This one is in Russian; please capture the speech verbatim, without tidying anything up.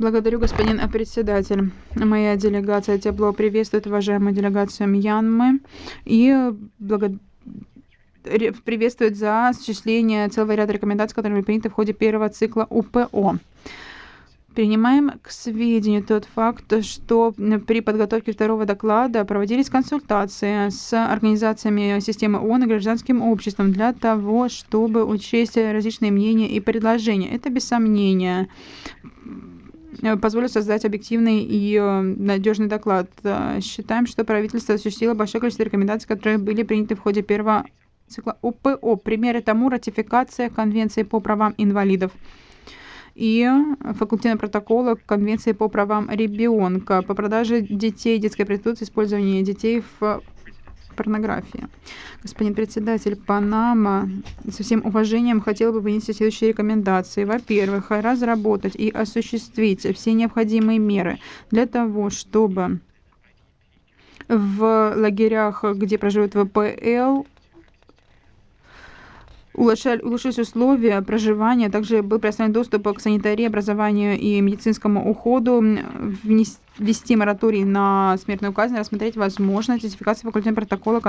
Благодарю, господин председатель. Моя делегация тепло приветствует уважаемую делегацию Мьянмы и благо- ре- приветствует за осуществление целого ряда рекомендаций, которые были приняты в ходе первого цикла УПО. Принимаем к сведению тот факт, что при подготовке второго доклада проводились консультации с организациями системы ООН и гражданским обществом для того, чтобы учесть различные мнения и предложения. Это, без сомнения, позволит создать объективный и надежный доклад. Считаем, что правительство осуществило большое количество рекомендаций, которые были приняты в ходе первого цикла УПО. Примеры тому — ратификация Конвенции по правам инвалидов и факультативного протокола к Конвенции по правам ребенка по продаже детей, детской проституции, использованию детей в порнографии. Господин председатель, Панама со всем уважением хотела бы вынести следующие рекомендации. Во-первых, разработать и осуществить все необходимые меры для того, чтобы в лагерях, где проживают ВПЛ, улучшить условия проживания, также был предоставлен доступ к санитарии, образованию и медицинскому уходу, ввести мораторий на смертную казнь, рассмотреть возможность ратификации факультативного протокола